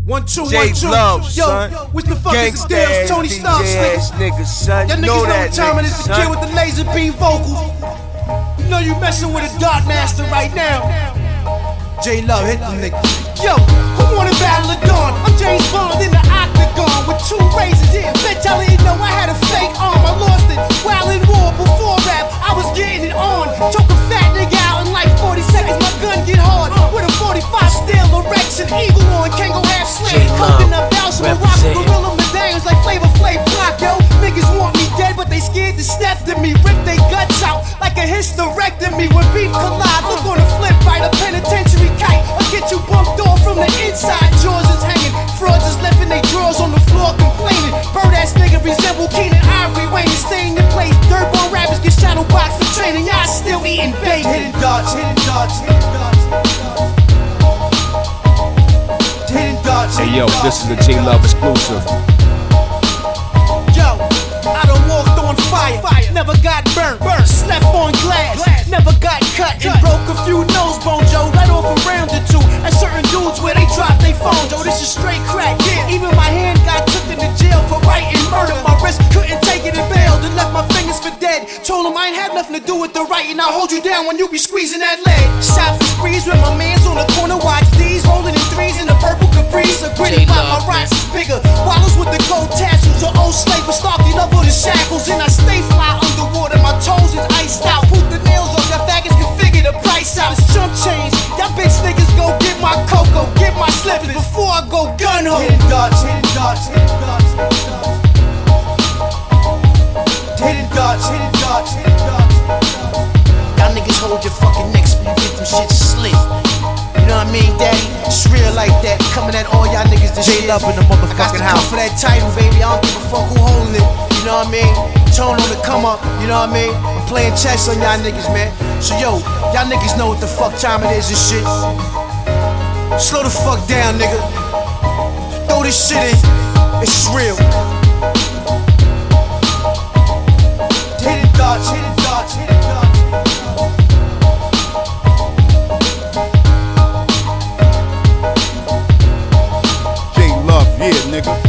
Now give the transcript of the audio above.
1, 2, J 1, 2. Love, Yo, son. what the fuck is the deal? Gangsta Tony ass Stark, DJ ass niggas, son. Y'all niggas know what time it is. The kid with the laser beam vocals. You know you messing with a Dark Master right now. J Love, hit them niggas. Yo, who wanna battle the dawn? I'm James Bond in the octagon with 2 razors. Yeah, bitch, I didn't know I had a fake arm. I lost it while in war. Before rap, I was getting it on. Choke a fat nigga out in like 40 seconds. My gun get hard with a 45 steel erection. Eagle on, can't go half slam. Cooking up bouncing with rock, gorilla medallions like Flavor Flav block. Yo, niggas want me dead, but they scared to step to me. Rip they guts out like a hysterectomy. When beef collide, look on the flip right. A penitentiary kite, I'll get you bumped off from the inside. Jaws is hanging, frauds is left in they drawers on the floor complaining. Bird ass nigga resemble Keenan Ivory Wayne. Staying in place, dirt ball rappers get shadow boxed for training. Y'all still eating bacon. Hitting darts, hitting darts, hitting darts, hitting darts. Hey yo, this is the J Love exclusive. Yo, I done walked on fire, never got burnt, slept on glass, never got cut, and broke a few nose bones, yo, right off a round or 2. And certain dudes where they drop they phones, yo, this is straight crack, yeah. Even my hand got took into jail for writing murder. My wrist couldn't take it and bailed and left my fingers for dead. Told him I ain't had nothing to do with the writing. I'll hold you down when you be squeezing that leg. Shopping sprees with my mans on the corner, watch these rolling in 3s in the purple Caprice. A gritty pop, my rocks is bigger. Wallows with the gold tassels, an old slave with Starkey love for the shackles. And I stay fly underwater, my toes is iced out. Poop the nails off, y'all faggots can figure the price out. It's chump change, y'all bitch niggas go get my cocoa, get my slippers before I go gun ho. Hitting darts, hitting darts, hitting darts, hitting darts, hitting darts, hitting darts. Y'all niggas hold your fucking necks when you get them shit slick. You know what I mean, daddy? It's real like that. Coming at all y'all niggas this shit. J Love in the motherfucking house. For that title, baby, I don't give a fuck who holding it. You know what I mean? Tone on the come up, you know what I mean? I'm playing chess on y'all niggas, man. So yo, y'all niggas know what the fuck time it is and shit. Slow the fuck down, nigga. Throw this shit in. It's real. Hitting darts, hitting darts, hitting darts. J Love, yeah, nigga.